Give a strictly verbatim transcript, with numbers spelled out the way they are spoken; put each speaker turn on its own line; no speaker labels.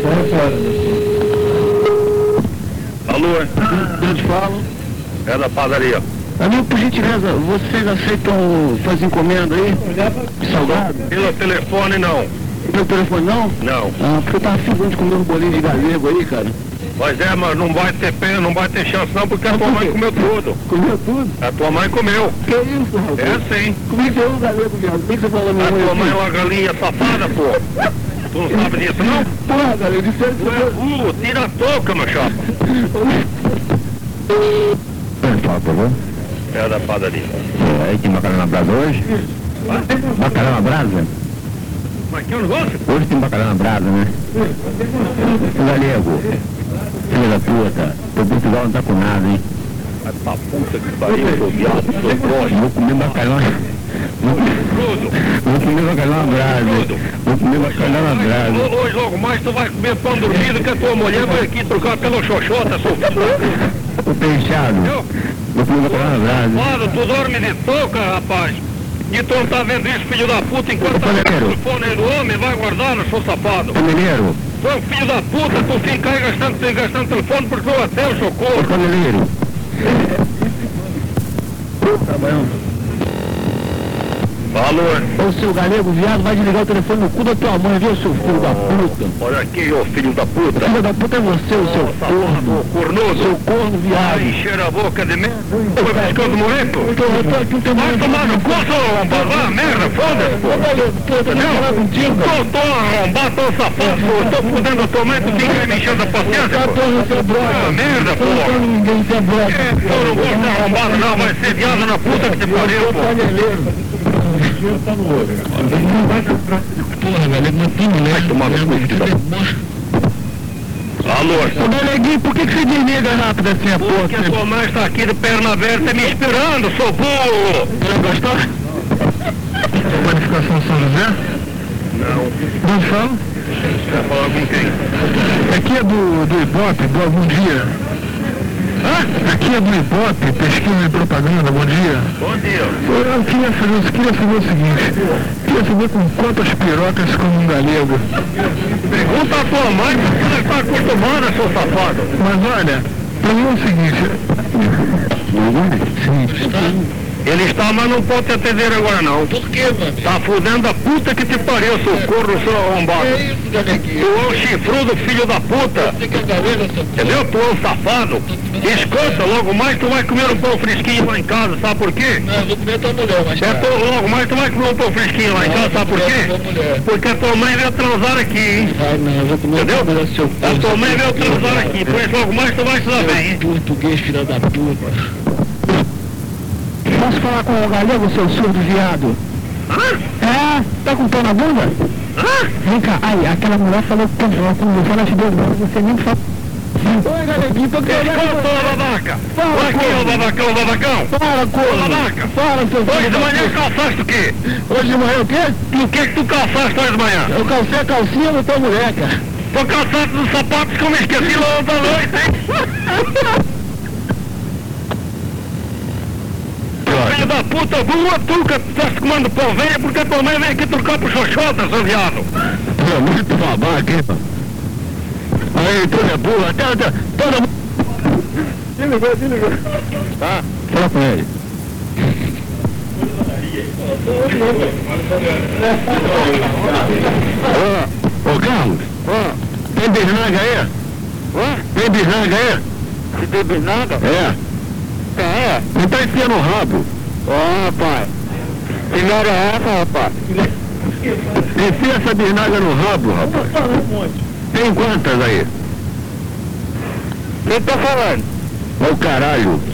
Alô?
Eu te falo.
É da padaria.
Amigo, por gentileza, vocês aceitam fazer encomenda aí? Salgado?
Pelo telefone não.
Pelo telefone não?
Não.
Ah, porque eu tava afim de comer um bolinho de galego aí, cara.
Mas é, mas não vai ter pena, não vai ter chance não, porque a tua mãe comeu tudo.
Comeu tudo?
A tua mãe comeu.
Que isso, rapaz?
É sim.
Como é que é o galego, viado? O que você falou, minha
A
mãe?
tua mãe é uma galinha safada, pô. Tu não sabe disso não?
Porra, galego, isso é...
Tu é burro, tira a touca, meu chapa.
Fala, por favor.
É da padaria.
É, aí tem bacalhau na brasa hoje? Bacalhau na brasa?
Mas que é o negócio?
Hoje tem bacalhau na brasa, né? Galego, filha da puta, o Portugal não tá com nada, hein?
Vai pra puta que pariu, seu viado, seu broche.
Vou comer bacalhau. Vou, vou comer bacalhau na brasa. Vou comer bacalhau na brasa.
Hoje logo mais tu vai comer pão dormido que a tua mulher vai aqui trocar pelo xoxota, seu filho.
O peixado. Vou comer bacalhau na brasa.
Claro, tu dorme de touca, rapaz. E tu não tá vendo isso, filho da puta, enquanto tá no telefone aí do homem, vai guardar no seu safado.
Paneleiro.
Tu é um filho da puta, tu fica aí gastando, gastando telefone porque eu até o socorro.
Paneleiro. Tá bom.
Alô?
Ô, seu galego, viado, vai desligar o telefone no cu da tua mãe, viu, seu filho da puta?
Olha aqui, ô filho da puta.
Filho da puta é você, o seu corno.
Cornoso.
Seu corno, viado.
Vai encher a boca de merda. Vai buscando moleque.
Eu tô, eu tô aqui tomando...
Vai tomar no cu, seu arrombado. Ah, merda, foda-se, pô.
Ô, galego, tô tentando falar contigo, cara.
Eu tô arrombado, tô safado, pô. Eu tô fudendo a tua mãe, tu fica aí me enchendo a paciência,
Eu
pô.
tô no seu brother.
Ah, merda,
Eu não tô
pô.
ninguém, você é brother.
É, tu não gosta de arrombado, não. Vai ser viado na puta que te pariu, pô.
Porra, galego, não tem mulher.
Vai tomar no cu, filho da puta. Alô?
Ô, Galeguinho, por que que você desliga rápido assim a porra?
Porque a tua mãe está aqui de perna aberta me esperando, sou burro.
Você gostou? Qualificação São José?
Não.
Não fala?
Vai falar com quem?
Aqui é do, do Ibope, do Bom Dia. Hã? Aqui é do Ibope, pesquisa e propaganda, bom dia.
Bom dia.
Eu queria fazer, eu queria saber o seguinte, queria saber com quantas pirocas se come um galego.
Pergunta a tua mãe, porque ela está acostumada, seu safado.
Mas olha, pra mim é o seguinte... Sim.
Ele está, mas não pode te atender agora não.
Por quê, mano?
Tá fudendo a puta que te pariu, seu corno, seu arrombado.
Que isso, Galeguinho?
Tu é um chifrudo filho da puta.
Você quer galego, seu...
Entendeu? Tu é um safado. Escuta, logo mais tu vai comer um pão fresquinho lá em casa, sabe por quê?
Não, eu vou comer tua mulher, mas...
É, tu, logo mais tu vai comer um pão fresquinho lá em casa, sabe por quê? Porque a tua mãe veio transar aqui, hein?
Vai, não, eu vou comer
Entendeu?
tua mulher, seu...
A tua mãe veio transar aqui, por isso logo mais tu vai se dar bem, hein?
Português, filha da puta. Posso falar com o galego, seu surdo viado?
Hã?
É, tá com pão na bunda?
Hã?
Vem cá, aí, aquela mulher falou que quando eu falo de Deus, você nem fala. Oi, galeguinho, tô querendo...
Escuta, ô babaca!
Fala,
Olha aqui, ô
corno.
babacão, babacão!
Fala,
Ô
corno.
babaca!
Fala, seu
Hoje
filho
de
da
manhã
puta.
calçaste o quê?
Hoje de manhã o quê?
O que que tu calçaste hoje de manhã?
Eu calcei a calcinha da tua mulher, cara.
Tô calçado nos sapatos que eu me esqueci lá ontem à noite, hein? Filho da puta, burra tu que tá se comendo pão velho porque a tua mãe vem aqui trocar pro xoxota, seu viado.
Pô, muito babaca, hein, mano. Aí, tu é burro, até, até, todo mundo... Desligou, desligou.
Tá?
Fala com ele. Ô, ô Carlos,
Ó,
tem bisnaga aí?
ó,
Tem bisnaga aí?
se tem bisnaga?
É.
É.
Não tá enfiando o rabo.
Ó, rapaz. Que merda é essa, rapaz?
Enfia essa bisnaga no rabo, rapaz. Tem quantas aí?
Quem tá falando?
Ô caralho.